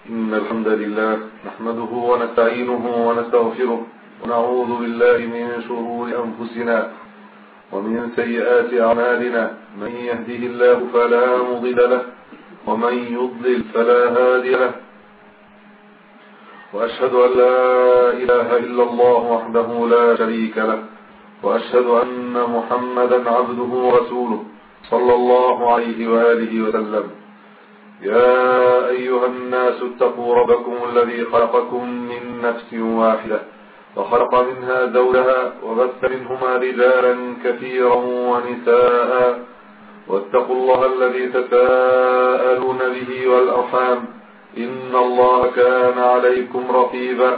إن الحمد لله نحمده ونستعينه ونستغفره ونعوذ بالله من شرور أنفسنا ومن سيئات أعمالنا. من يهده الله فلا مضل له ومن يضلل فلا هادي له، وأشهد أن لا إله إلا الله وحده لا شريك له، وأشهد أن محمدا عبده ورسوله صلى الله عليه وآله وسلم. يا أيها الناس اتقوا ربكم الذي خلقكم من نفس واحدة وخلق منها زوجها وبث منهما رجالا كثيرا ونساء، واتقوا الله الذي تساءلون به والأرحام إن الله كان عليكم رقيبا.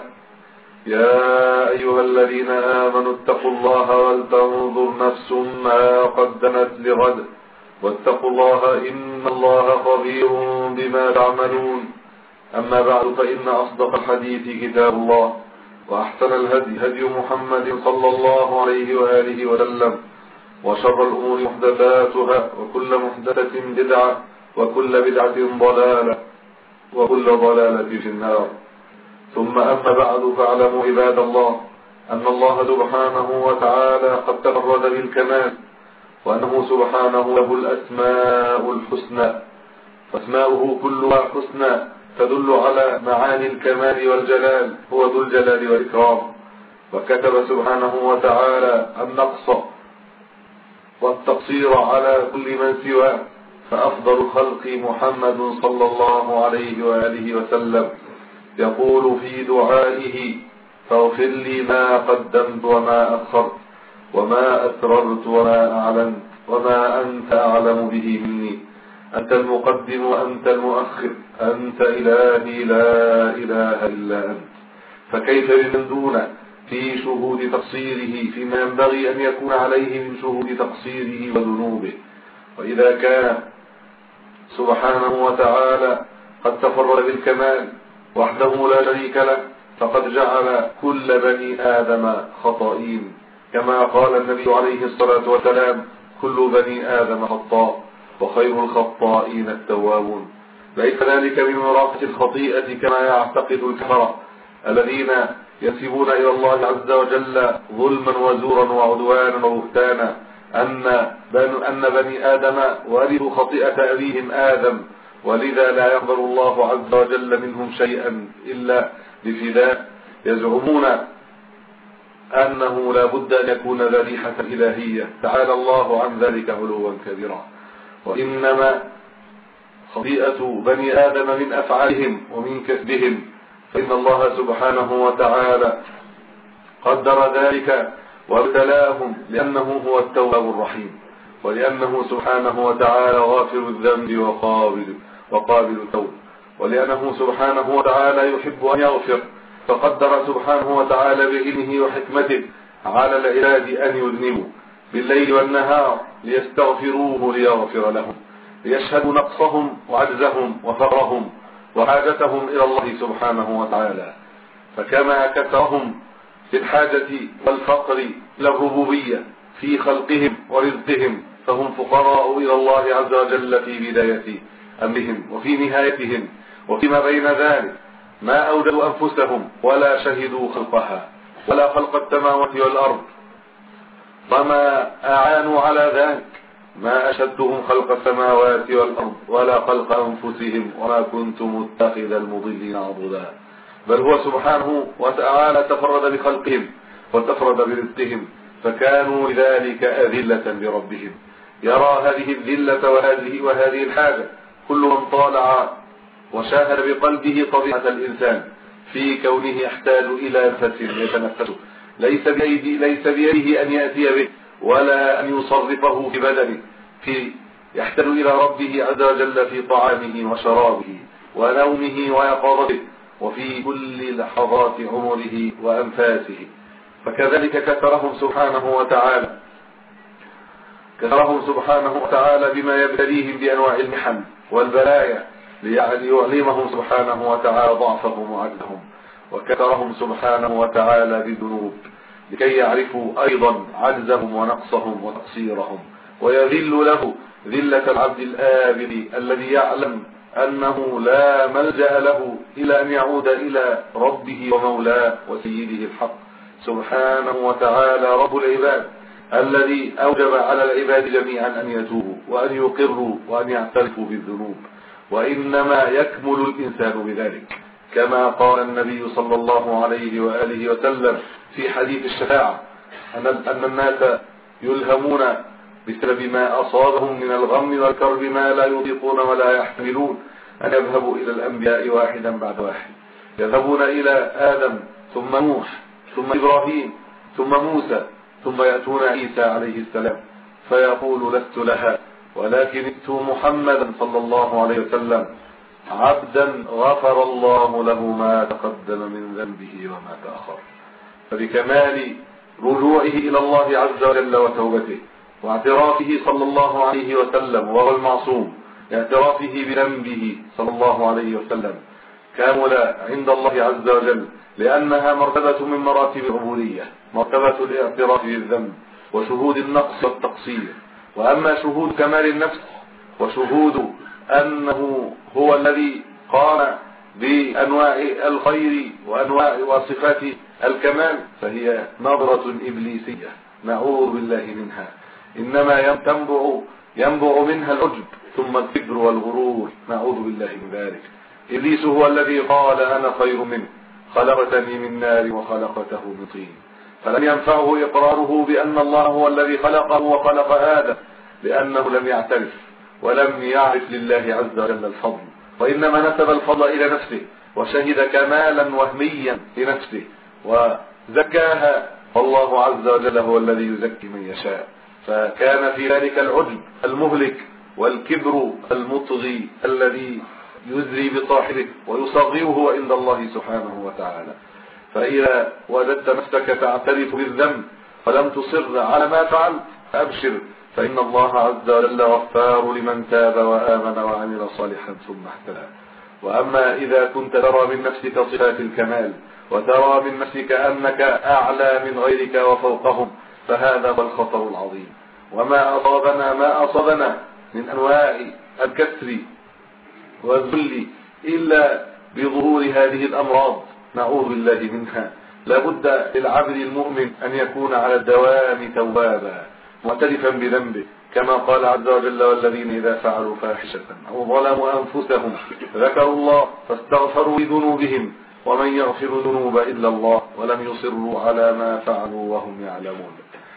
يا أيها الذين آمنوا اتقوا الله ولتنظر نفس ما قدمت لغد واتقوا الله إن الله خبير بما تعملون. أما بعد، فإن أصدق الحديث كتاب الله، وأحسن الهدي هدي محمد صلى الله عليه وآله وسلم، وشر الأمور محدثاتها وكل محدثة بدعة وكل بدعة ضلالة وكل ضلالة في النار. ثم أما بعد، فاعلموا عباد الله أن الله سبحانه وتعالى قد تفرد بالكمال، وأنه سبحانه له الأسماء الحسنى، فأسماؤه كلها حسنى تدل على معاني الكمال والجلال، هو ذو الجلال والإكرام. وكتب سبحانه وتعالى النقص والتقصير على كل من سواه، فأفضل الخلق محمد صلى الله عليه وآله وسلم يقول في دعائه: فاغفر لي ما قدمت وما أخرت وما أسررت وما أعلنت وما أنت أعلم به مني، أنت المقدم وأنت المؤخر، أنت إلهي لا إله إلا أنت. فكيف بمن دون في شهود تقصيره فيما ينبغي أن يكون عليه من شهود تقصيره وذنوبه؟ وإذا كان سبحانه وتعالى قد تفرد بالكمال وحده لا شريك له، فقد جعل كل بني آدم خطائين، كما قال النبي عليه الصلاة والسلام: كل بني آدم خطاء وخير الخطائين التوابون. ليس ذلك بمراقة الخطيئة كما يعتقد الكفرة الذين ينسبون إلى الله عز وجل ظلما وزورا وعدوانا وبهتانا أن بني آدم ورثوا خطيئة أبيهم آدم، ولذا لا يقبل الله عز وجل منهم شيئا إلا بفداء. يزعمون أنه لا بد أن يكون ذبيحة إلهية، تعالى الله عن ذلك علوا كبيرا. وإنما خطيئة بني آدم من أفعالهم ومن كسبهم، فإن الله سبحانه وتعالى قدر ذلك وابتلاهم لأنه هو التواب الرحيم، ولأنه سبحانه وتعالى غافر الذنب وقابل التوب، ولأنه سبحانه وتعالى يحب أن يغفر، فقدر سبحانه وتعالى بعلمه وحكمته على العباد أن يذنبوا بالليل والنهار ليستغفروه ليغفر لهم، ليشهدوا نقصهم وعجزهم وفقرهم وحاجتهم إلى الله سبحانه وتعالى. فكما كثرهم في الحاجة والفقر إلى الربوبية في خلقهم ورزقهم، فهم فقراء إلى الله عز وجل في بداية أمرهم وفي نهايتهم، وفيما بين ذلك ما أودوا أنفسهم ولا شهدوا خلقها ولا خلق السماوات والأرض، وما أعانوا على ذلك. ما أشدهم خلق السماوات والأرض ولا خلق أنفسهم وما كنت متخذ المضلين عضدا، بل هو سبحانه وتعالى تفرد بخلقهم وتفرد برزقهم، فكانوا لذلك أذلة لربهم. يرى هذه الذلة وهذه الحاجة كل من طالع وشاهد بقلبه طبيعة الإنسان في كونه يحتاج إلى نفس يتنفسه، ليس بيده أن يأتي به ولا أن يصرفه في بدنه، يحتاج إلى ربه عز وجل في طعامه وشرابه ونومه ويقظته وفي كل لحظات عمره وأنفاسه. فكذلك كثرهم سبحانه وتعالى بما يبتليهم بأنواع المحن والبلايا ليعلمهم سبحانه وتعالى ضعفهم وعجزهم، وكثرهم سبحانه وتعالى بالذنوب لكي يعرفوا أيضا عجزهم ونقصهم وتقصيرهم، ويذل له ذلة العبد الآبد الذي يعلم أنه لا ملجأ له إلا أن يعود إلى ربه ومولاه وسيده الحق سبحانه وتعالى رب العباد، الذي أوجب على العباد جميعا أن يتوبوا وأن يقروا وأن يعترفوا بالذنوب. وإنما يكمل الإنسان بذلك، كما قال النبي صلى الله عليه وآله وسلم في حديث الشفاعة أن الناس يلهمون بسبب ما أصابهم من الغم والكرب ما لا يطيقون ولا يحملون، أن يذهبوا إلى الأنبياء واحدا بعد واحد، يذهبون إلى آدم ثم نوح ثم إبراهيم ثم موسى ثم يأتون عيسى عليه السلام فيقول لست لها ولكن ائتوا محمدا صلى الله عليه وسلم عبدا غفر الله له ما تقدم من ذنبه وما تأخر. فبكمال رجوعه إلى الله عز وجل وتوبته واعترافه صلى الله عليه وسلم وهو المعصوم، اعترافه بذنبه صلى الله عليه وسلم كامل عند الله عز وجل، لأنها مرتبة من مراتب العبودية، مرتبة الاعتراف بالذنب وشهود النقص والتقصير. وأما شهود كمال النفس وشهود أنه هو الذي قام بأنواع الخير وأنواع وصفات الكمال فهي نظرة إبليسية نعوذ بالله منها، إنما ينبع منها العجب ثم الكبر والغرور نعوذ بالله من ذلك. إبليس هو الذي قال أنا خير منه خلقتني من نار وخلقته من طين، فلم ينفعه إقراره بأن الله هو الذي خلقه وخلق آدم، لأنه لم يعترف ولم يعرف لله عز وجل الفضل، وإنما نسب الفضل إلى نفسه وشهد كمالا وهميا لنفسه وزكاها، والله عز وجل هو الذي يزكي من يشاء. فكان في ذلك العجب المهلك والكبر المطغي الذي يزري بصاحبه ويصغره عند الله سبحانه وتعالى. فإذا وجدت نفسك تعترف بالذنب ولم تصر على ما فعلت فأبشر، فإن الله عز وجل غفار لمن تاب وآمن وعمل صالحا ثم اهتدى. وأما إذا كنت ترى من نفسك صفات الكمال وترى من نفسك أنك أعلى من غيرك وفوقهم فهذا هو الخطر العظيم. وما أصابنا من أنواع الكسر والذل إلا بظهور هذه الأمراض نعوذ بالله منها. لابد للعبد المؤمن أن يكون على الدوام توابا معترفا بذنبه، كما قال عز وجل والذين إذا فعلوا فاحشة أو ظلموا أنفسهم ذكروا الله فاستغفروا لذنوبهم ومن يغفر الذنوب إلا الله ولم يصروا على ما فعلوا وهم يعلمون.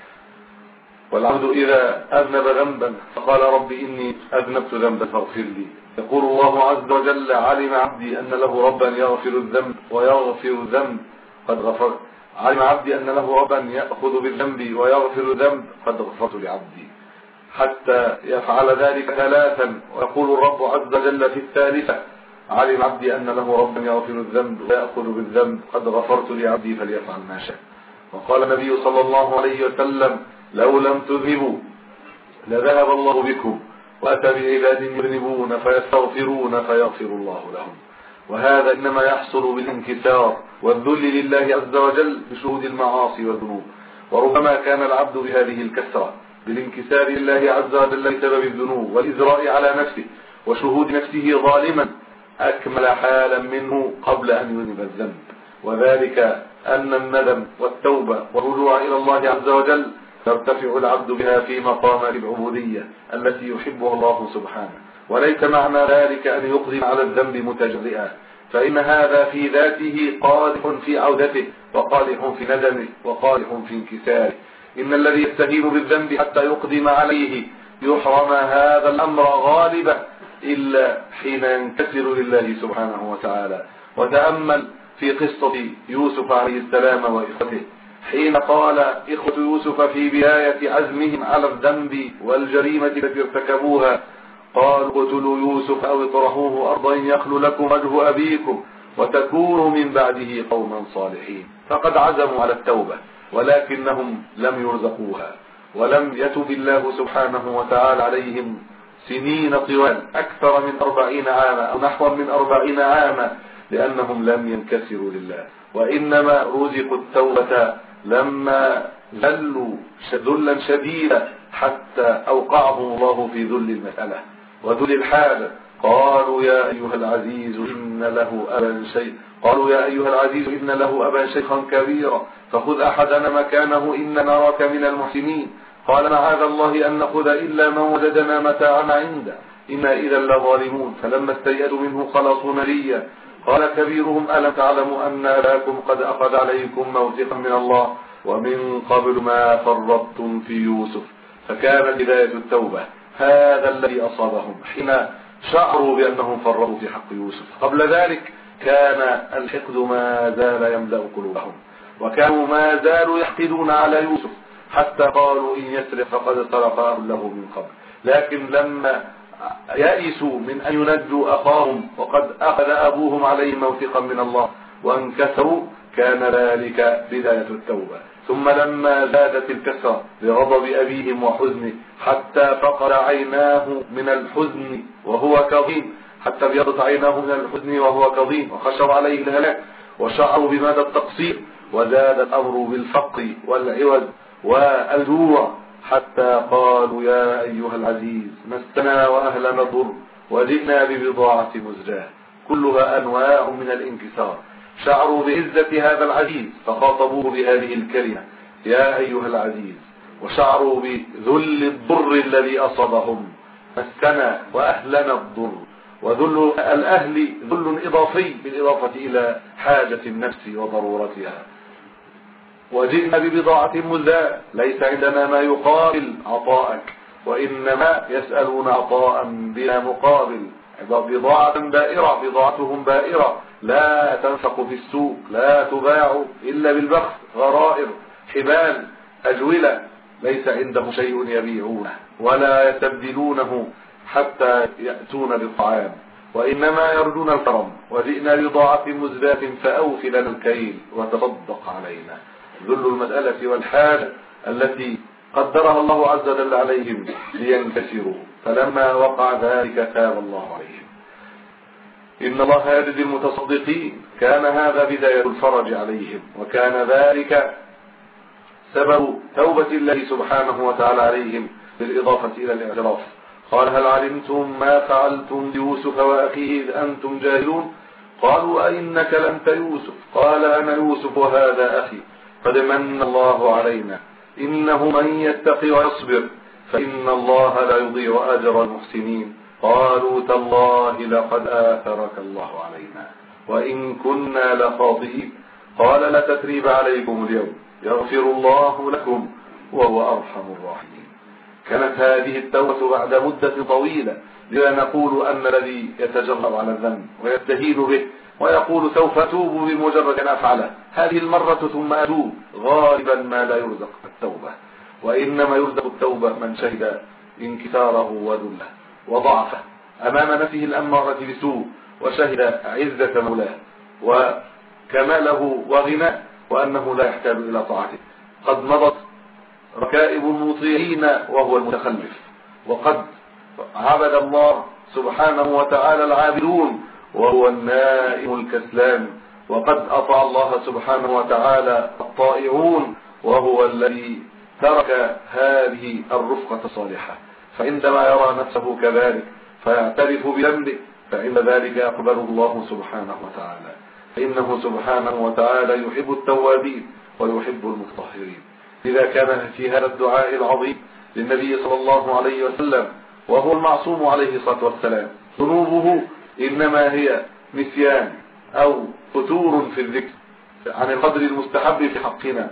والعبد إذا أذنب ذنبا فقال رب إني أذنبت ذنبا فاغفر لي، يقول الله عز وجل علم عبدي أن له ربا يغفر الذنب ويغفر الذنب قد غفر، علم عبدي أن له ربا يأخذ بالذنب ويغفر الذنب قد غفرت لعبدي، حتى يفعل ذلك ثلاثا. ويقول الرب عز وجل في الثالثة علم عبدي أن له ربا يغفر الذنب ويأخذ بالذنب قد غفرت لعبدي فليفعل ما شاء. وقال النبي صلى الله عليه وسلم لو لم تذنبوا لذهب الله بكم وأتى بعباد يذنبون فيستغفرون فيغفر الله لهم. وهذا إنما يحصل بالانكسار والذل لله عز وجل بشهود المعاصي والذنوب. وربما كان العبد بهذه الكسرة بالانكسار لله عز وجل بسبب الذنوب والإزراء على نفسه وشهود نفسه ظالما أكمل حالا منه قبل أن يذنب الذنب، وذلك أن الندم والتوبة والرجوع إلى الله عز وجل ترتفع العبد بها في مقامات العبودية التي يحبها الله سبحانه. وليس معنى ذلك أن يقدم على الذنب متجرئا، فإن هذا في ذاته قادح في عودته وقادح في ندمه وقادح في انكساره. إن الذي يستهين بالذنب حتى يقدم عليه يحرم هذا الأمر غالبا إلا حين ينكسر لله سبحانه وتعالى. وتأمل في قصة يوسف عليه السلام وإخوته حين قال إخوة يوسف في بداية عزمهم على الذنب والجريمة التي ارتكبوها قالوا اقتلوا يوسف أو اطرحوه أرضا يخل لكم وجه أبيكم وتكونوا من بعده قوما صالحين. فقد عزموا على التوبة ولكنهم لم يرزقوها، ولم يتب الله سبحانه وتعالى عليهم سنين طوال أكثر من 40 عاما أو نحو من 40 عاما لأنهم لم ينكسروا لله، وإنما رزقوا التوبة لما ذلوا ذلا شديدا حتى أوقعهم الله في ذل المسألة وذل الحال قالوا يا أيها العزيز إن له أبا شيخا كبيرا فخذ أحدنا مكانه إن نراك من المحسنين. قال معاذ الله أن نأخذ إلا من وجدنا متاعنا عنده إنا إذا لظالمون. فلما استيئسوا منه خلصوا نجيا. قال كبيرهم ألم تعلموا أن أباكم قد أخذ عليكم موثقا من الله ومن قبل ما فرطتم في يوسف. فكانت بداية التوبة هذا الذي أصابهم حين شعروا بأنهم فرطوا في حق يوسف. قبل ذلك كان الحقد ما زال يملأ قلوبهم وكانوا ما زالوا يحقدون على يوسف حتى قالوا إن يسرق فقد سرق أخ له من قبل. لكن لما يئسوا من أن ينجوا أخاهم وقد أخذ أبوهم عليهم موثقا من الله وانكسروا كان ذلك بداية التوبة. ثم لما زادت الكسرة بغضب أبيهم وحزنه حتى فقر عيناه من الحزن وهو كظيم حتى ابيضت عيناه من الحزن وهو كظيم وخشوا عليه الهلاك وشعروا بمدى التقصير وزاد الأمر بالفقر والعوز والجوع حتى قالوا يا أيها العزيز مسنا وأهلنا الضر وجئنا ببضاعة مزجاة كلها أنواع من الانكسار. شعروا بعزة هذا العزيز فخاطبوه بهذه الكلمة يا أيها العزيز وشعروا بذل الضر الذي أصابهم مسنا وأهلنا الضر. وذل الأهل ذل إضافي بالإضافة إلى حاجة النفس وضرورتها. وجئنا ببضاعة مزجاة ليس عندنا ما يقابل عطاءك وإنما يسألون عطاء بلا مقابل. بضاعة بائرة بضاعتهم بائرة لا تنفق في السوق لا تباع إلا بالبخس غرائر حبال أجولة ليس عندهم شيء يبيعونه ولا يستبدلونه حتى يأتون بالطعام وإنما يرجون الكرم. وجئنا بضاعة مزجاة فأوف لنا الكيل وتصدق علينا. ذل المسألة والحاجة التي قدرها الله عز وجل عليهم لينكسروا. فلما وقع ذلك تاب الله عليهم. إن الله يجزي المتصدقين. كان هذا بداية الفرج عليهم وكان ذلك سبب توبة الله سبحانه وتعالى عليهم بالإضافة إلى الاعتراف. قال هل علمتم ما فعلتم بيوسف وأخيه إذ أنتم جاهلون قالوا أئنك لأنت يوسف قال أنا يوسف وهذا أخي قد من الله علينا إنه من يتقي ويصبر فإن الله لا يضيع أجر المحسنين. قالوا تالله لقد آثرك الله علينا وإن كنا لخاطئين. قال لا تثريب عليكم اليوم يغفر الله لكم وهو أرحم الراحمين. كانت هذه التوبة بعد مدة طويلة لذا نقول أن الذي يتجرب على الذنب ويستهين به ويقول سوف أتوب بمجرد أن أفعله هذه المرة ثم أتوب غالبا ما لا يرزق التوبة. وإنما يرزق التوبة من شهد انكساره وذله وضعفه أمام نفسه الأمارة بسوء وشهد عزة مولاه وكماله وغناه وأنه لا يحتاج إلى طاعته. قد مضت ركائب المطيعين وهو المتخلف وقد عبد الله سبحانه وتعالى العابدون وهو النائم الكسلان وقد أطاع الله سبحانه وتعالى الطائعون وهو الذي ترك هذه الرفقة الصالحة. فعندما يرى نفسه كذلك فيعترف بذنبه فإن ذلك يقبله الله سبحانه وتعالى. فإنه سبحانه وتعالى يحب التوابين ويحب المتطهرين. إذا كان في هذا الدعاء العظيم للنبي صلى الله عليه وسلم وهو المعصوم عليه الصلاة والسلام ذنوبه إنما هي نسيان أو فتور في الذكر عن القدر المستحب في حقنا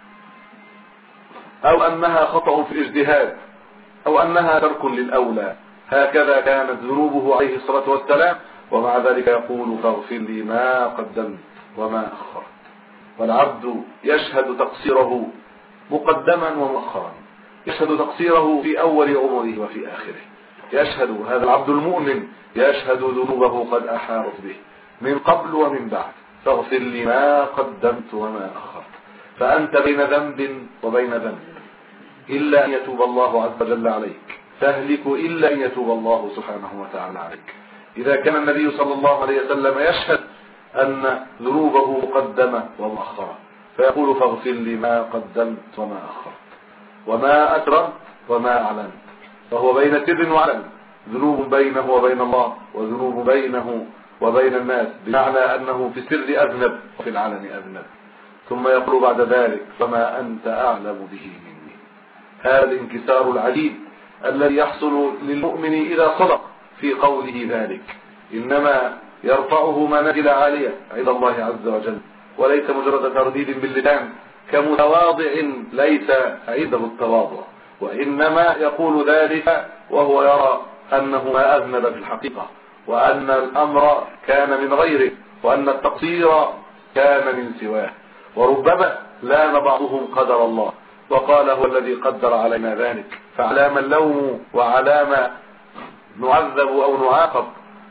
أو أنها خطأ في الاجتهاد أو أنها ترك للأولى هكذا كانت ذنوبه عليه الصلاة والسلام. ومع ذلك يقول فاغفر لي ما قدمت وما أخرت. والعبد يشهد تقصيره مقدما ومؤخرا يشهد تقصيره في أول عمره وفي آخره. يشهد هذا العبد المؤمن يشهد ذنوبه قد أحاطت به من قبل ومن بعد. فاغفر لي ما قدمت وما أخرت. فأنت بين ذنب وبين ذنب إلا أن يتوب الله عز وجل عليك تهلك إلا أن يتوب الله سبحانه وتعالى عليك. إذا كان النبي صلى الله عليه وسلم يشهد أن ذنوبه مقدمة ومؤخرة فيقول فاغفر لي ما قدمت وما أخرت وما أسررت وما أعلنت. فهو بين سر وعلن ذنوب بينه وبين الله وذنوب بينه وبين الناس، بمعنى أنه في السر أذنب وفي العلن أذنب. ثم يقول بعد ذلك فما أنت أعلم به مني. هذا الانكسار العجيب الذي يحصل للمؤمن إذا صدق في قوله ذلك، إنما يرفعه منازل عالية عند الله عز وجل، وليس مجرد ترديد باللسان كمتواضع ليس عنده التواضع، وإنما يقول ذلك وهو يرى أنه ما أذنب في الحقيقة، وأن الأمر كان من غيره، وأن التقصير كان من سواه. وربما لام بعضهم قدر الله وقال هو الذي قدر علينا ذلك، فعلام اللوم وعلام نعذب أو نعاقب.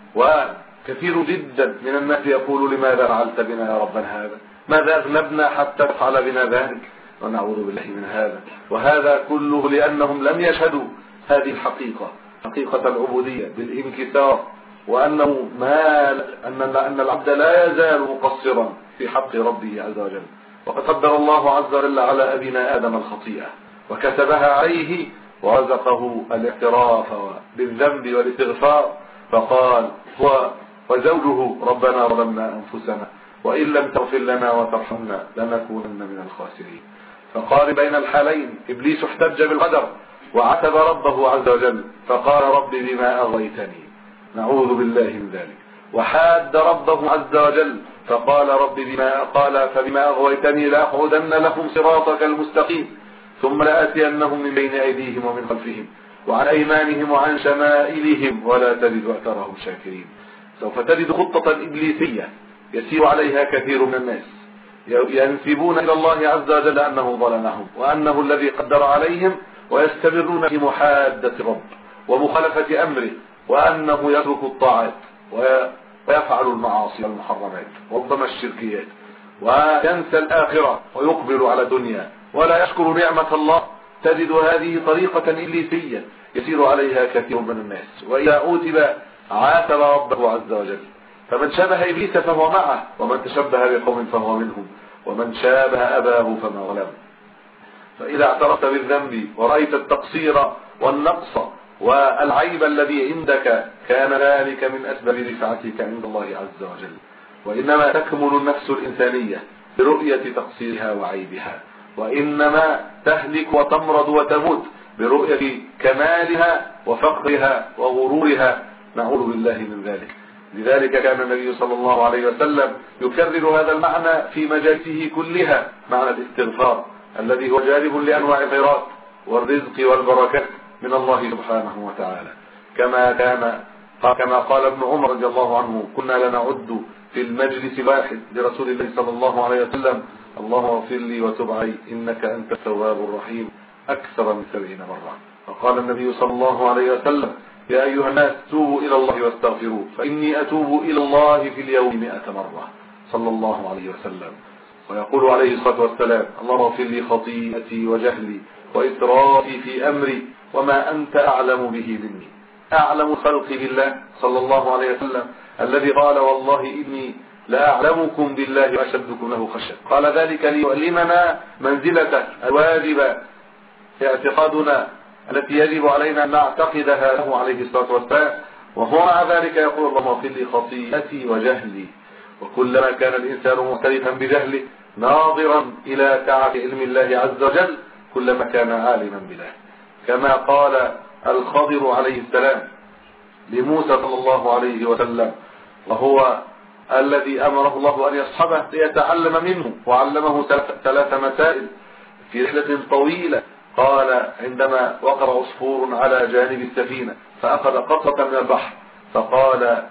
وكثير جدا من الناس يقول لماذا فعلت بنا يا ربنا هذا؟ ماذا أذنبنا حتى تفعل بنا ذلك؟ ونعوذ بالله من هذا. وهذا كله لأنهم لم يشهدوا هذه الحقيقة، حقيقة العبودية بالانكسار، وأنه أن العبد لا يزال مقصرا في حق ربه عز وجل. وقد قدر الله عز وجل على أبينا آدم الخطيئة وكتبها عليه ورزقه الاعتراف بالذنب والاستغفار، فقال هو وزوجه ربنا ظلمنا أنفسنا وإن لم تغفر لنا وترحمنا لنكونن من الخاسرين. فقال بين الحالين إبليس احتج بالقدر وعتب ربه عز وجل فقال رب بما أغويتني، نعوذ بالله من ذلك، وحاد ربه عز وجل فقال فبما أغويتني لأقعدن لهم صراطك المستقيم ثم لآتينهم من بين أيديهم ومن خلفهم وعن أيمانهم وعن شمائلهم ولا تجد أكثرهم شاكرين. سوف تجد خطة إبليسية يسير عليها كثير من الناس، ينسبون إلى الله عز وجل أنه ظلمهم وأنه الذي قدر عليهم، ويستمرون في محادة رب ومخالفة أمره، وأنه يترك الطاعات ويفعل المعاصي والمحرمات وربما الشركيات، وينسى الآخرة ويقبل على الدنيا ولا يشكر نعمة الله. تجد هذه طريقة إبليسية يسير عليها كثير من الناس، وإذا أوتب عاتب ربه عز وجل. فمن شابه إبليس فهو معه، ومن تشبه بقوم فهو منهم، ومن شابه أباه فما ظلم. فإذا اعترفت بالذنب ورأيت التقصير والنقص والعيب الذي عندك كان ذلك من أسباب رفعتك عند الله عز وجل. وإنما تكمل النفس الإنسانية برؤية تقصيرها وعيبها، وإنما تهلك وتمرض وتموت برؤية كمالها وفقرها وغرورها، نعوذ بالله من ذلك. لذلك كان النبي صلى الله عليه وسلم يكرر هذا المعنى في مجالسه كلها، معنى الاستغفار الذي هو جالب لأنواع الخيرات والرزق والبركات من الله سبحانه وتعالى. كما قال ابن عمر رضي الله عنه كنا لنعد في المجلس الواحد لرسول الله صلى الله عليه وسلم اللهم اغفر لي وتب علي إنك أنت التواب الرحيم أكثر من 70 مرة. وقال النبي صلى الله عليه وسلم يا أيها الناس توبوا إلى الله واستغفروه فإني أتوب إلى الله في اليوم 100 مرة صلى الله عليه وسلم. ويقول عليه الصلاة والسلام اللهم اغفر لي خطيئتي وجهلي وإسرافي في أمري وما أنت أعلم به مني. أعلم خلق بالله صلى الله عليه وسلم الذي قال والله إني لا أعلمكم بالله وأشدكم له خشية. قال ذلك ليعلمنا منزلته الواجبة في اعتقادنا التي يجب علينا أن نعتقدها له عليه الصلاة والسلام. وهو مع ذلك يقول اللهم اغفر لي خطيئتي وجهلي. وكلما كان الإنسان معترفا بجهله ناظرا إلى تعب علم الله عز وجل كلما كان عالما بالله. كما قال الخضر عليه السلام لموسى صلى الله عليه وسلم، وهو الذي أمره الله أن يصحبه ليتعلم منه، وعلمه 3 مسائل في رحلة طويلة. قال عندما وقر عصفور على جانب السفينة فأخذ قطرة من البحر فقال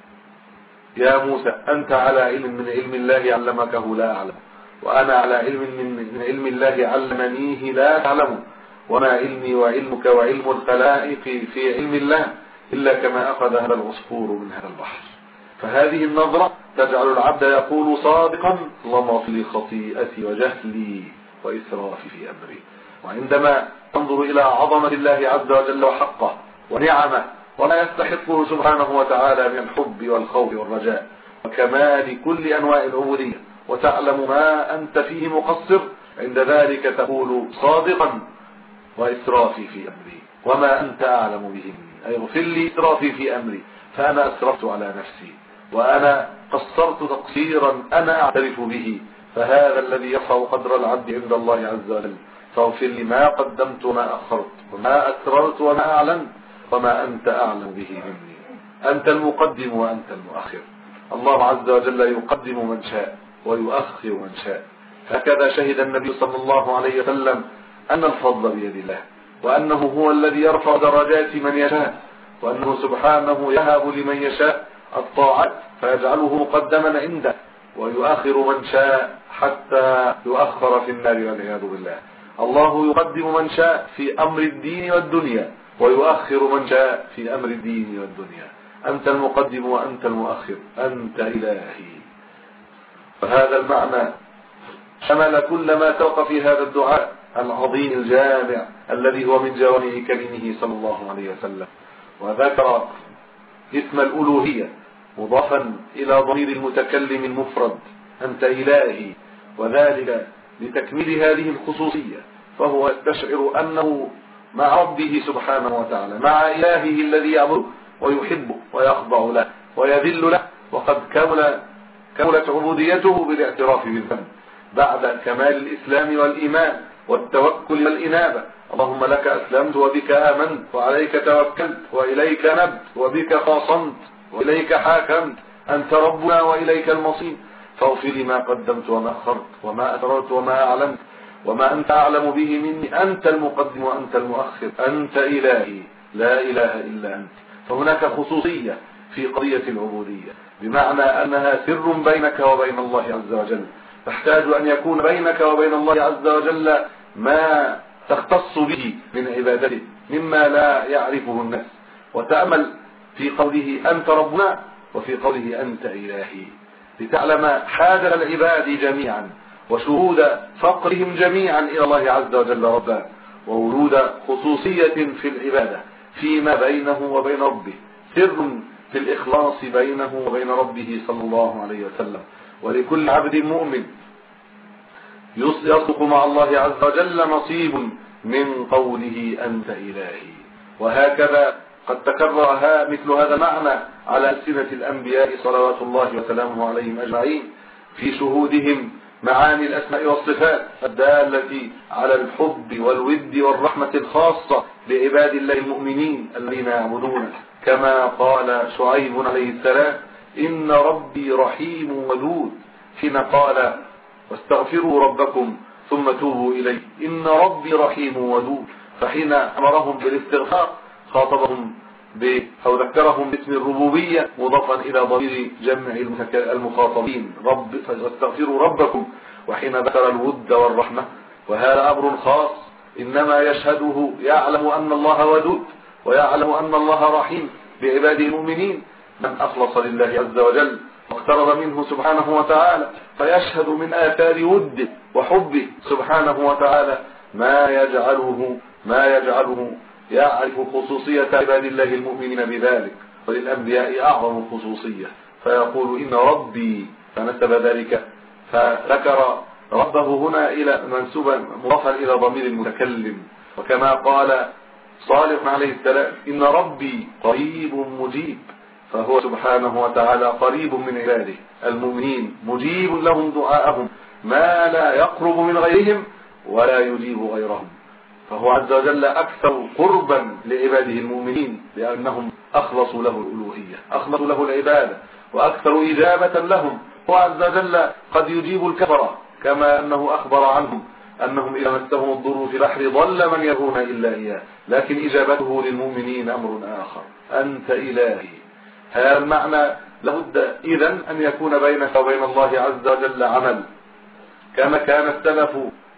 يا موسى أنت على علم من علم الله علمكه لا أعلم، وأنا على علم من علم الله علمنيه لا تعلم، وما علمي وعلمك وعلم الخلائق في علم الله إلا كما أخذ هذا العصفور من هذا البحر. فهذه النظرة تجعل العبد يقول صادقا اللهم اغفر لي خطيئتي وجهلي وإسرافي في أمري. وعندما تنظر إلى عظمة الله عز وجل وحقه ونعمه وما يستحقه سبحانه وتعالى من الحب والخوف والرجاء وكمال كل أنواع العبودية وتعلم ما أنت فيه مقصر، عند ذلك تقول صادقا وإسرافي في أمري وما أنت أعلم به مني. أي اغفر لي إسرافي في أمري، فأنا أسرفت على نفسي وأنا قصرت تقصيرا أنا أعترف به، فهذا الذي يرفع قدر العبد عند الله عز وجل. فاغفر لي ما قدمت وما أخرت وما أسررت وما أعلنت وما أنت أعلم به مني. أنت المقدم وأنت المؤخر. الله عز وجل يقدم من شاء ويؤخر من شاء. هكذا شهد النبي صلى الله عليه وسلم أن الفضل بيد الله، وأنه هو الذي يرفع درجات من يشاء، وأنه سبحانه يهب لمن يشاء الطاعات فيجعله مقدما عنده، ويؤخر من شاء حتى يؤخر في النار والعياذ بالله. الله يقدم من شاء في أمر الدين والدنيا، ويؤخر من شاء في أمر الدين والدنيا. أنت المقدم وأنت المؤخر، أنت إلهي. فهذا المعنى شمل كل ما سبق في هذا الدعاء العظيم الجامع الذي هو من جوامع كلمه صلى الله عليه وسلم. وذكر اسم الألوهية مضافا إلى ضمير المتكلم المفرد، أنت إلهي، وذلك لتكميل هذه الخصوصية. فهو يستشعر أنه مع ربه سبحانه وتعالى، مع إلهه الذي يعبده ويحبه ويخضع له ويذل له، وقد كملت عبوديته بالاعتراف بالذنب بعد كمال الإسلام والإيمان والتوكل والإنابة. اللهم لك أسلمت وبك آمنت وعليك توكلت وإليك نبت وبك خاصمت وإليك حاكمت، أنت ربنا وإليك المصير. فاغفر لي ما قدمت وما أخرت وما أسررت وما أعلنت وما أنت أعلم به مني، أنت المقدم وأنت المؤخر، أنت إلهي لا إله إلا أنت. فهناك خصوصية في قضية العبودية، بمعنى أنها سر بينك وبين الله عز وجل، تحتاج أن يكون بينك وبين الله عز وجل ما تختص به من عبادته مما لا يعرفه الناس. وتأمل في قوله أنت ربنا وفي قوله أنت إلهي، لتعلم حاجة العباد جميعا وشهود فقرهم جميعا إلى الله عز وجل ربا، وورود خصوصية في العبادة فيما بينه وبين ربه، سر في الإخلاص بينه وبين ربه صلى الله عليه وسلم. ولكل عبد مؤمن يصدق مع الله عز وجل نصيب من قوله أنت إلهي. وهكذا قد تكرر مثل هذا المعنى على ألسنة الأنبياء صلوات الله وسلامه عليهم أجمعين في شهودهم معاني الأسماء والصفات الدالة على الحب والود والرحمة الخاصة لعباد الله المؤمنين الذين يعبدونه، كما قال شعيب عليه السلام إن ربي رحيم ودود، حين قال واستغفروا ربكم ثم توبوا إليه، إن ربي رحيم ودود. فحين أمرهم بالاستغفار خاطبهم أو ذكرهم باسم الربوبية مضافا إلى ضمير جمع المخاطبين رب، فاستغفروا ربكم. وحين ذكر الود والرحمة وهذا أمر خاص إنما يشهده يعلم أن الله ودود ويعلم أن الله رحيم بعباده المؤمنين، من أخلص لله عز وجل واقترب منه سبحانه وتعالى، فيشهد من آثار وده وحبه سبحانه وتعالى ما يجعله يعرف خصوصية عباد الله المؤمنين بذلك. وللأنبياء أعظم خصوصية، فيقول إن ربي، فنسب ذلك فذكر ربه هنا إلى منسوبا مضافا إلى ضمير المتكلم. وكما قال صالح عليه السلام إن ربي قريب مجيب، فهو سبحانه وتعالى قريب من عباده المؤمنين مجيب لهم دعاءهم ما لا يقرب من غيرهم ولا يجيب غيرهم. فهو عز وجل أكثر قربا لعباده المؤمنين لأنهم أخلصوا له الألوهية، أخلصوا له العبادة، وأكثر إجابة لهم. هو عز وجل قد يجيب الكفرة كما أنه أخبر عنهم أنهم إذا مسهم الضر في البحر ضل من يدعون إلا إياه، لكن إجابته للمؤمنين أمر آخر، أنت إلهي. هذا المعنى لابد إذن أن يكون بينك وبين الله عز وجل عمل، كما كان السلف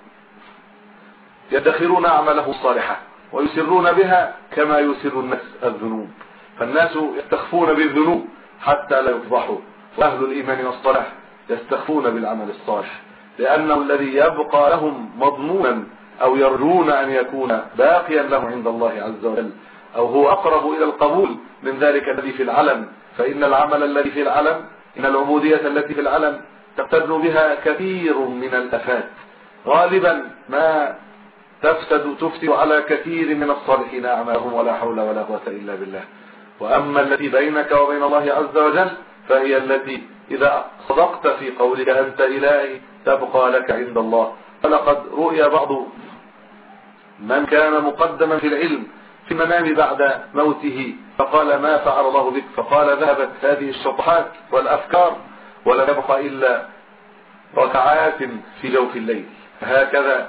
يدخرون أعماله الصالحة ويسرون بها كما يسر الناس الذنوب. فالناس يستخفون بالذنوب حتى لا يفضحوا، وأهل الإيمان والصلاح يستخفون بالعمل الصالح، لأنه الذي يبقى لهم مضمونا أو يرجون أن يكون باقيا له عند الله عز وجل، أو هو أقرب إلى القبول من ذلك الذي في العلم. فإن العمل الذي في العلم، إن العبودية التي في العلم تقترن بها كثير من الآفات. غالبا ما تفسد على كثير من الصالحين أعمالهم ولا حول ولا قوة إلا بالله. وأما التي بينك وبين الله عز وجل فهي التي إذا صدقت في قولك أنت إلهي تبقى لك عند الله. فلقد رؤي بعض من كان مقدما في العلم في المنام بعد موته فقال ما فعل الله بك؟ فقال ذهبت هذه الشطحات والأفكار ولم يبقى إلا ركعات في جوف الليل. هكذا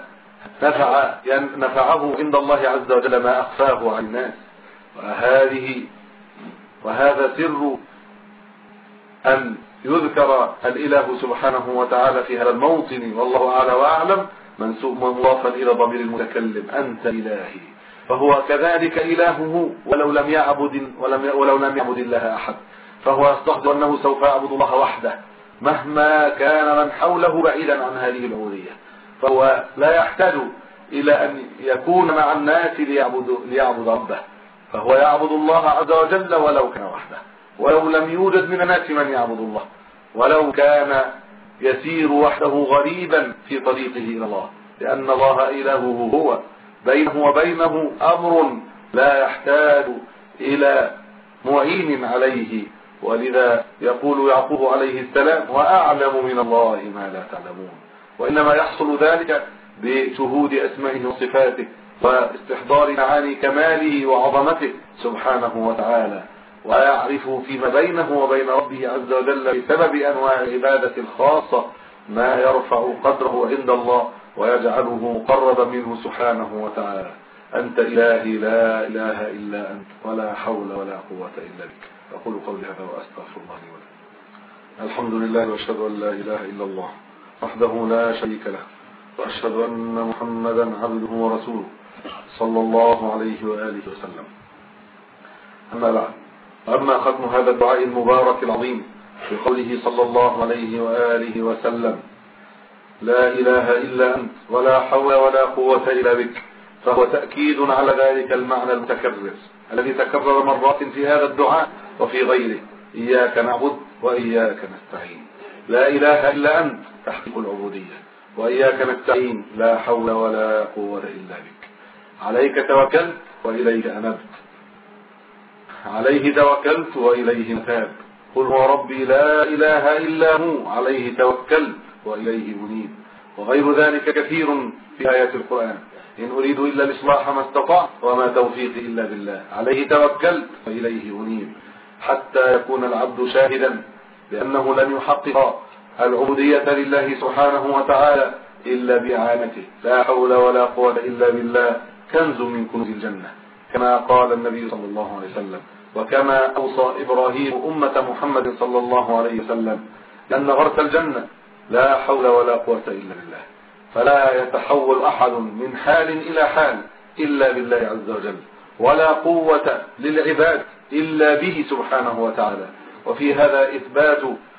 نفعه عند الله عز وجل ما أخفاه عن الناس. وهذا سر أن يذكر الإله سبحانه وتعالى في هذا الموطن، والله أعلى وأعلم، مضافا إلى ضمير المتكلم أنت إلهي. فهو كذلك إلهه ولو لم يعبد الله أحد، فهو يستحضر أنه سوف يعبد الله وحده مهما كان من حوله بعيدا عن هذه العبودية. فهو لا يحتاج إلى أن يكون مع الناس ليعبد ربه، فهو يعبد الله عز وجل ولو كان وحده، ولو لم يوجد من الناس من يعبد الله، ولو كان يسير وحده غريبا في طريقه إلى الله، لأن الله إلهه هو، بينه وبينه أمر لا يحتاج إلى معين عليه. ولذا يقول يعقوب عليه السلام وأعلم من الله ما لا تعلمون. وإنما يحصل ذلك بشهود أسمائه وصفاته واستحضار معاني كماله وعظمته سبحانه وتعالى، ويعرف فيما بينه وبين ربه عز وجل بسبب أنواع العبادة الخاصة ما يرفع قدره عند الله ويجعله مقربا منه سبحانه وتعالى. أنت إلهي لا إله إلا أنت ولا حول ولا قوة إلا بك. أقول قولي هذا وأستغفر الله لي ولكم. الحمد لله وأشهد أن لا إله إلا الله وحده لا شريك له، وأشهد أن محمدا عبده ورسوله صلى الله عليه وآله وسلم. أما بعد، أما ختم هذا الدعاء المبارك العظيم بقوله صلى الله عليه وآله وسلم لا إله إلا أنت ولا حول ولا قوة إلا بك، فهو تأكيد على ذلك المعنى المتكرر الذي تكرر مرات في هذا الدعاء وفي غيره: إياك نعبد وإياك نستعين. لا إله إلا أنت تحقيق العبودية، وإياك نستعين لا حول ولا قوة إلا بك. عليك توكلت وإليك أنبت، عليه توكلت وإليه متاب. قل هو ربي لا إله إلا هو عليه توكلت وإليه أنيب. وغير ذلك كثير في آيات القرآن: إن أريد إلا الإصلاح ما استطعت وما توفيقي إلا بالله، عليه توكلت وإليه أنيب. حتى يكون العبد شاهدا بأنه لن يحقق العبودية لله سبحانه وتعالى إلا بإعانته. لا حول ولا قوة إلا بالله كنز من كنوز الجنة، كما قال النبي صلى الله عليه وسلم، وكما أوصى إبراهيم أمة محمد صلى الله عليه وسلم، لأن غرس الجنة لا حول ولا قوة إلا بالله. فلا يتحول أحد من حال إلى حال إلا بالله عز وجل، ولا قوة للعباد إلا به سبحانه وتعالى. وفي هذا إثبات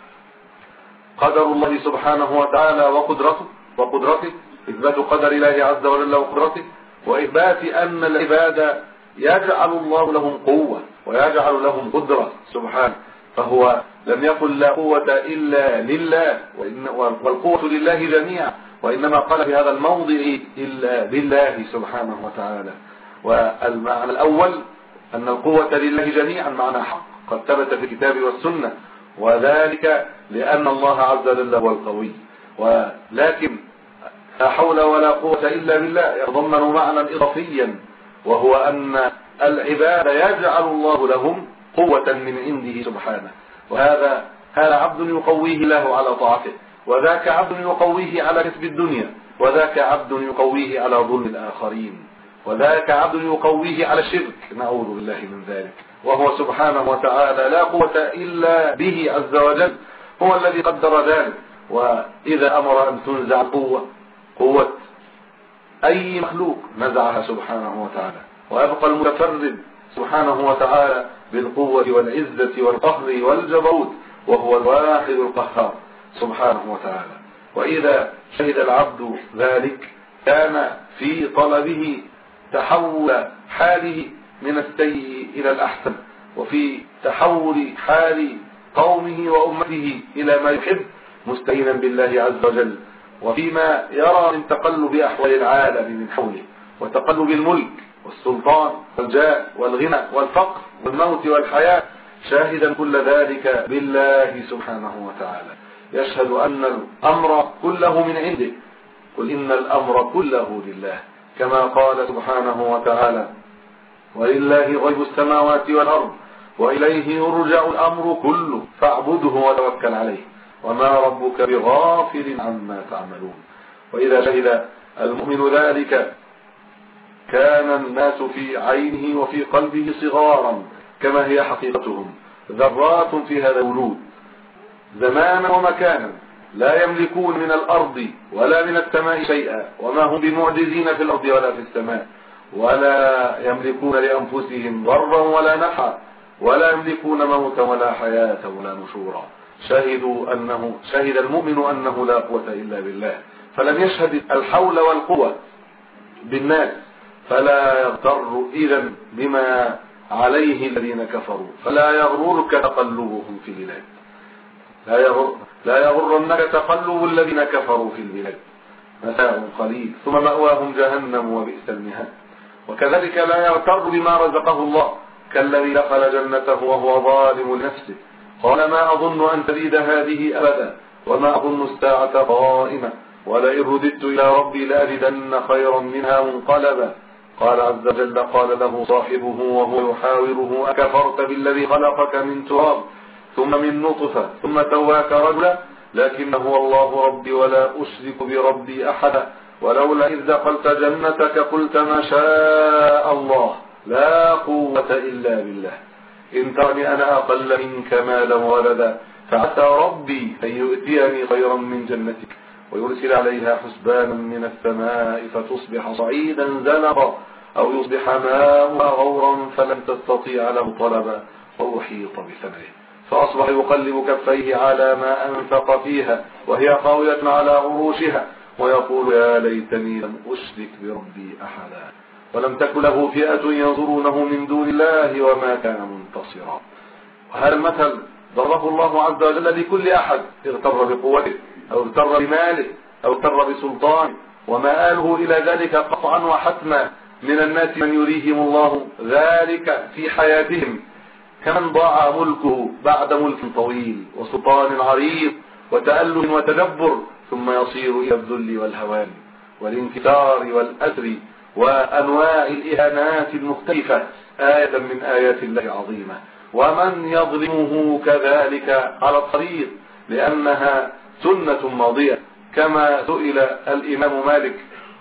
قدر الله سبحانه وتعالى وقدرته، إثبات قدر الله عز وجل وقدرته، وإثبات أن العباد يجعل الله لهم قوة ويجعل لهم قدرة سبحانه. فهو لم يقل لا قوة إلا لله والقوة لله جميعا، وإنما قال في هذا الموضع إلا لله سبحانه وتعالى. والمعنى الأول أن القوة لله جميعا معنى حق قد ثبت في الكتاب والسنة، وذلك لأن الله عز وجل هو القوي. ولكن لا حول ولا قوة إلا بالله يتضمن معنى إضافيا، وهو أن العباد يجعل الله لهم قوة من عنده سبحانه. وهذا عبد يقويه الله على طاعته، وذاك عبد يقويه على كسب الدنيا، وذاك عبد يقويه على ظلم الآخرين، وذاك عبد يقويه على الشرك، نعوذ بالله من ذلك. وهو سبحانه وتعالى لا قوة إلا به عز وجل، هو الذي قدر ذلك. وإذا أمر أن تنزع قوة أي مخلوق نزعها سبحانه وتعالى، ويبقى المتفرد سبحانه وتعالى بالقوة والعزة والقهر والجبروت، وهو الواحد القهار سبحانه وتعالى. وإذا شهد العبد ذلك كان في طلبه تحول حاله من السيء إلى الأحسن، وفي تحول حال قومه وأمته إلى ما يحب مستعينا بالله عز وجل، وفيما يرى من تقلب أحوال العالم من حوله وتقلب الملك والسلطان والجاه والغنى والفقر والموت والحياة، شاهدا كل ذلك بالله سبحانه وتعالى، يشهد أن الأمر كله من عنده. قل إن الأمر كله لله، كما قال سبحانه وتعالى: ولله غيب السماوات والأرض وإليه يرجع الأمر كله فاعبده وتوكل عليه وما ربك بغافل عما تعملون. وإذا شهد المؤمن ذلك كان الناس في عينه وفي قلبه صغارا كما هي حقيقتهم، ذرات في هذا الوجود زمانا ومكانا، لا يملكون من الأرض ولا من السماء شيئا، وما هم بمعجزين في الأرض ولا في السماء، ولا يملكون لأنفسهم ضرا ولا نفعا، ولا يملكون موتا ولا حياة ولا نشورا. شهد المؤمن أنه لا قوة إلا بالله، فلم يشهد الحول والقوة بالناس، فلا يغتر إذن بما عليه الذين كفروا، فلا يغررك تقلبهم في البلاد، لا يغرنك تقلب الذين كفروا في البلاد، متاع قليل ثم مأواهم جهنم وبئس المهاد. وكذلك لا يغتر بما رزقه الله، كالذي دخل جنته وهو ظالم لنفسه قال ما أظن أن تزيد هذه أبدا وما أظن الساعة قائمة ولئن رددت إلى ربي لأجدن خيرا منها منقلبا. قال عز وجل: قال له صاحبه وهو يحاوره: أكفرت بالذي خلقك من تراب ثم من نطفة ثم سواك رجلا لكن هو الله ربي ولا أشرك بربي أحدا ولولا إذ دخلت جنتك قلت ما شاء الله لا قوة إلا بالله إن ترني أنا أقل منك مالا وولدا فعسى ربي أن يؤتيني خيرا من جنتك ويرسل عليها حسبانا من السماء فتصبح صعيدا زلقا أو يصبح ماؤها غورا فلن تستطيع له طلبا وأحيط بثمره فأصبح يقلب كفيه على ما أنفق فيها وهي خاوية على عروشها ويقول يا ليتني لم أشرك بربي أحدا ولم تكن له فئة ينصرونه من دون الله وما كان منتصرا. وهذا المثل ضربه الله عز وجل لكل أحد اغتر بقوته أو اغتر بماله أو اغتر بسلطانه، ومآله إلى ذلك قطعا وحتما من الناس من يريهم الله ذلك في حياتهم كمن ضاع ملكه بعد ملك طويل وسلطان عريض وتأله وتدبر ثم يصير إلى الذل والهوان والانكسار والأسر وأنواع الإهانات المختلفة آية من آيات الله عظيمة. ومن يظلمه كذلك على الطريق لأنها سنة ماضية، كما سئل الإمام مالك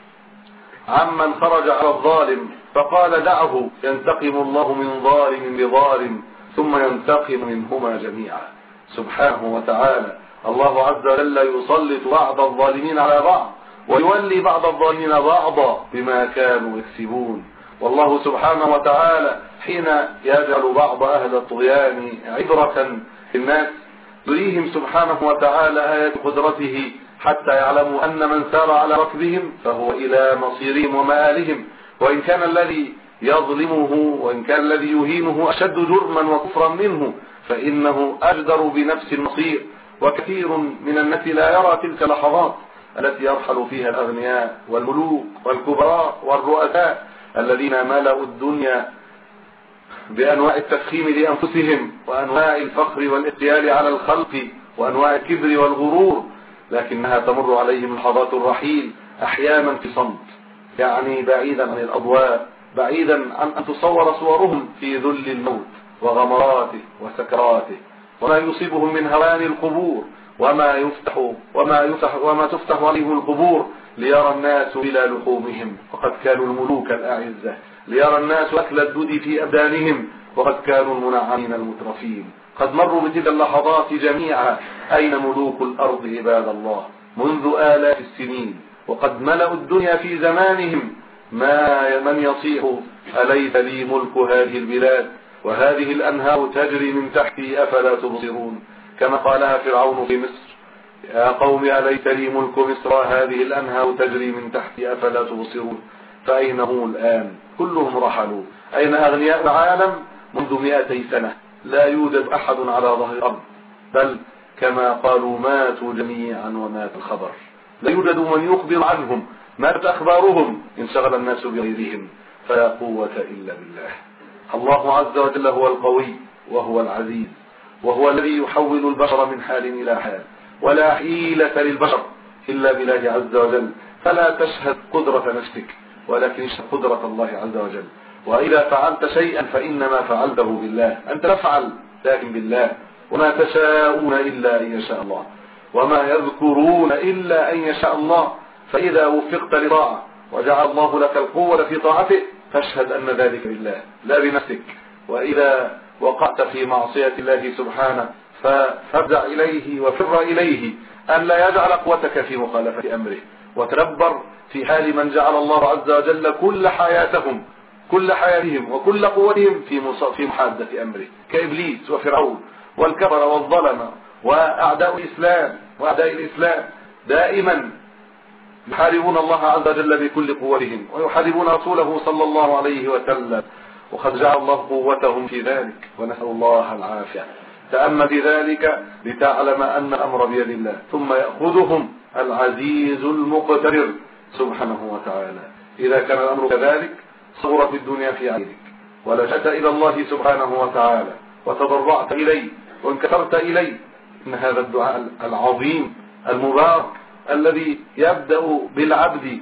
عمن خرج على الظالم فقال دعه ينتقم الله من ظالم بظالم ثم ينتقم منهما جميعا. سبحانه وتعالى الله عز وجل يسلط بعض الظالمين على بعض ويولي بعض الظالمين بعضا بما كانوا يكسبون. والله سبحانه وتعالى حين يجعل بعض أهل الطغيان عبرة للناس يريهم سبحانه وتعالى آيات قدرته حتى يعلموا أن من سار على ركبهم فهو إلى مصيرهم ومآلهم، وإن كان الذي يظلمه وإن كان الذي يهينه أشد جرما وكفرا منه فإنه أجدر بنفس المصير. وكثير من الناس لا يرى تلك اللحظات التي يرحل فيها الأغنياء والملوك والكبراء والرؤساء الذين ملأوا الدنيا بأنواع التفخيم لأنفسهم وأنواع الفخر والاغتيال على الخلق وأنواع الكبر والغرور، لكنها تمر عليهم لحظات الرحيل أحيانا في صمت، يعني بعيدا عن الأضواء، بعيدا عن أن تصور صورهم في ذل الموت وغمراته وسكراته وما يصيبهم من هوان القبور وما تفتح عليهم القبور ليرى الناس إلى لحومهم وقد كانوا الملوك الأعزة، ليرى الناس أكل الدود في أبدانهم وقد كانوا المنعمين المترفين. قد مروا بتلك اللحظات جميعا. أين ملوك الأرض عباد الله منذ آلاف السنين وقد ملأوا الدنيا في زمانهم من يصيح أليس لي ملك هذه البلاد وهذه الأنهار تجري من تحتي أفلا تبصرون، كما قالها فرعون في مصر يا قوم أليس لي ملك مصر هذه الأنهار تجري من تحتي أفلا تبصرون. فأين هم الآن؟ كلهم رحلوا. أين أغنياء العالم منذ 200 سنة؟ لا يوجد أحد على ظهر الأرض، بل كما قالوا ماتوا جميعا ومات الخبر. لا يوجد من يخبر عنهم ماتت أخبارهم، انشغل الناس بغيرهم، فلا قوة إلا بالله. الله عز وجل هو القوي وهو العزيز، وهو الذي يحول البشر من حال إلى حال، ولا حيلة للبشر إلا بالله عز وجل. فلا تشهد قدرة نفسك، ولكن اشهد قدرة الله عز وجل. وإذا فعلت شيئا فإنما فعلته بالله، أنت تفعل لكن بالله. وما تشاءون إلا أن يشاء الله، وما يذكرون إلا أن يشاء الله. فإذا وفقت لطاعة وجعل الله لك القوة في طاعته فاشهد أن ذلك بالله لا بنفسك. وإذا وقعت في معصية الله سبحانه فافزع إليه وفر إليه أن لا يجعل قوتك في مخالفة أمره. وتدبر في حال من جعل الله عز وجل كل حياتهم وكل قوتهم في محادة أمره، كإبليس وفرعون والكفر والظلم وأعداء الإسلام دائما يحاربون الله عز وجل بكل قوتهم، ويحاربون رسوله صلى الله عليه وسلم، وقد جعل الله قوتهم في ذلك، ونسأل الله العافية. تأمل في ذلك لتعلم أن الأمر بيد الله، ثم يأخذهم العزيز المقتدر سبحانه وتعالى. إذا كان الأمر كذلك صغرت الدنيا في عينك، ولجأت إلى الله سبحانه وتعالى وتضرعت إليه وانكسرت إليه، إن هذا الدعاء العظيم المبارك الذي يبدأ بالعبد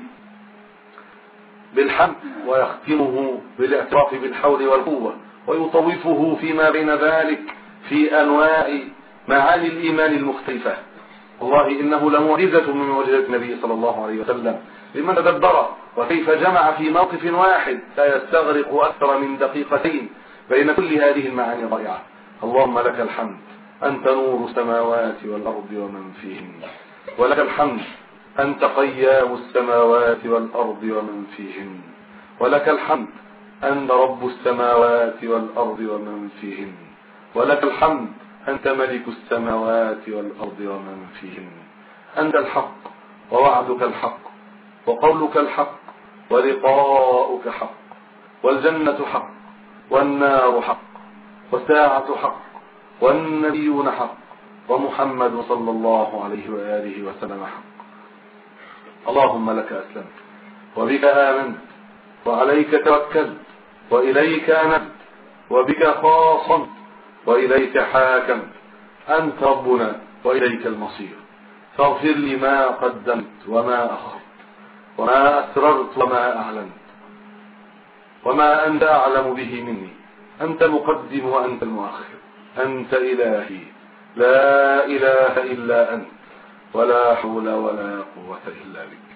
بالحمد ويختمه بالاعتراف بالحول والقوة، ويطوفه فيما بين ذلك في أنواع معاني الإيمان المختلفة. والله إنه لمعجزة من معجزات النبي صلى الله عليه وسلم لمن تدبر وكيف جمع في موقف واحد لا يستغرق أكثر من دقيقتين بين كل هذه المعاني الرائعة. اللهم لك الحمد، أنت نور السماوات والأرض ومن فيهن، ولك الحمد أنت قيام السماوات والأرض ومن فيهن، ولك الحمد أنت رب السماوات والأرض ومن فيهن، ولك الحمد أنت ملك السماوات والأرض ومن فيهن. أنت الحق ووعدك الحق وقولك الحق ولقاؤك حق، والجنة حق والنار حق والساعة حق والنبيون حق ومحمد صلى الله عليه وآله وسلم حق. اللهم لك أسلمت وبك آمنت وعليك توكلت وإليك أنبت وبك خاصمت وإليك حاكمت. أنت ربنا وإليك المصير، فاغفر لي ما قدمت وما أخرت وما أسررت وما أعلنت وما أنت أعلم به مني. أنت المقدم وأنت المؤخر، أنت إلهي لا إله إلا أنت، ولا حول ولا قوة إلا بك.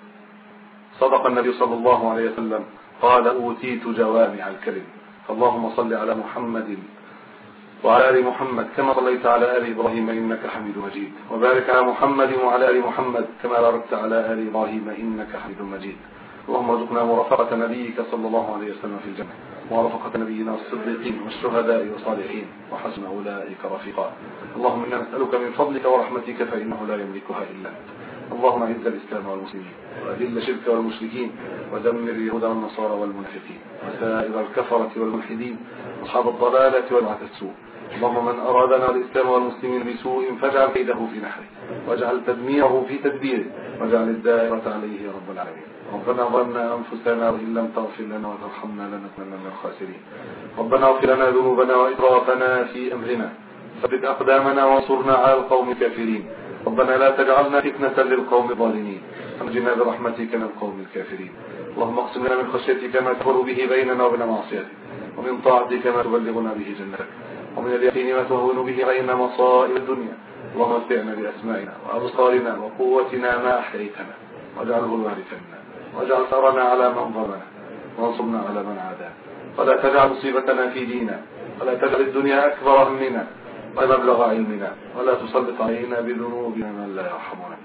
صدق النبي صلى الله عليه وسلم قال أوتيت جوامع الكلم. اللهم صل على محمد وعلى آل محمد كما صليت على آل إبراهيم إنك حميد مجيد، وبارك على محمد وعلى آل محمد كما باركت على آل إبراهيم إنك حميد مجيد. اللهم ارزقنا مرافقة نبيك صلى الله عليه وسلم في الجنة، ومرافقة نبينا الصديقين والشهداء والصالحين، وحسن أولئك رفيقا. اللهم إنا نسألك من فضلك ورحمتك فإنه لا يملكها إلا أنت. اللهم اعز الإسلام والمسلمين، وأذل الشرك والمشركين، ودمر اليهود والنصارى والمنافقين وسائر الكفرة والملحدين أصحاب الضلالة والبعث السوء. اللهم من أرادنا والإسلام والمسلمين بسوء فاجعل كيده في نحره، واجعل تدميره في تدبيره، واجعل الدائرة عليه يا رب العالمين. ربنا ظلمنا أنفسنا وإن لم تغفر لنا وترحمنا لنكونن من الخاسرين. ربنا اغفر لنا ذنوبنا وإسرافنا في أمرنا، ثبت أقدامنا وانصرنا على القوم الكافرين. ربنا لا تجعلنا فتنة للقوم الظالمين، ونجنا برحمتك من القوم الكافرين. اللهم اقسم لنا من خشيتك ما تحول به بيننا وبين معصيتك، ومن طاعتك ما تبلغنا به جنتك، ومن اليقين ما تهون به علينا مصائب الدنيا. اللهم متعنا بأسمائنا وأبصارنا وقوتنا ما أحييتنا، واجعله الوارث منا، واجعل ثأرنا على من ظلمنا، وانصرنا على من عادانا، ولا تجعل مصيبتنا في ديننا، ولا تجعل الدنيا أكبر همنا ومبلغ علمنا، ولا تسلط علينا بذنوبنا من لا يرحمنا.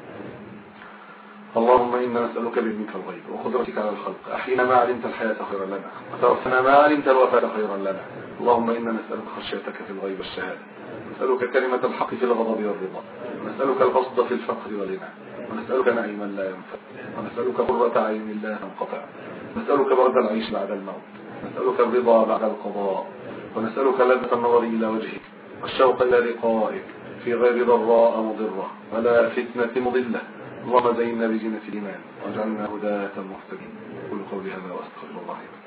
اللهم إنا نسألك بعلمك الغيب وقدرتك على الخلق، أحينا ما علمت الحياة خيرا لنا، وتوفنا ما علمت الوفاة خيرا لنا. اللهم إنا نسألك خشيتك في الغيب والشهادة، نسألك كلمة الحق في الغضب والرضا، ونسألك القصد في الفقر والغنى، ونسألك نعيما لا ينفد، ونسألك قرة عين لا تنقطع، نسألك برد العيش بعد الموت، نسألك الرضا بعد القضاء، ونسألك لذة النظر إلى وجهك والشوق إلى لقائك في غير ضراء مضرة ولا فتنة مضلة اللهم زينا بزينة الإيمان واجعلنا هداة مهتدين. قولوا قولي هذا واستغفر الله لي.